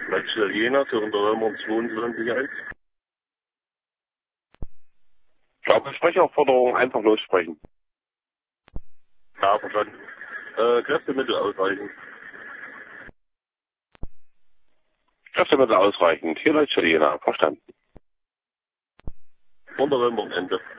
Maxwell Jena für Unternehmer 22.1. Besprecheraufforderung einfach lossprechen. Ja, verstanden. Kräftemittel ausreichend. Kräftemittel ausreichend. Hier Leute Jena, verstanden. Unternehmer Ende.